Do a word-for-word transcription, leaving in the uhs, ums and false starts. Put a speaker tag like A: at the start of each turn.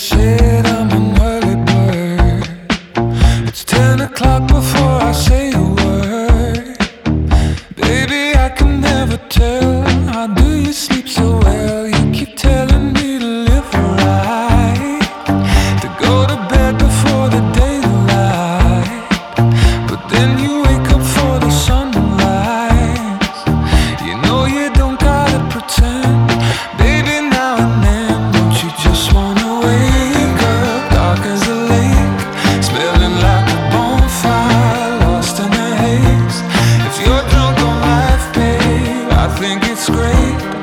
A: said I'm an early bird. It's ten o'clock before I say a word. Baby, I can never tell, how do you sleep so well? You keep telling me to live right, to go to bed before the daylight, but then you wake up for the sunrise. You know you don't gotta pretend, baby, now and then. Don't you just wanna wake up dark as a lake, smelling like a bonfire, lost in a haze? If you're drunk on life, babe, I think it's great.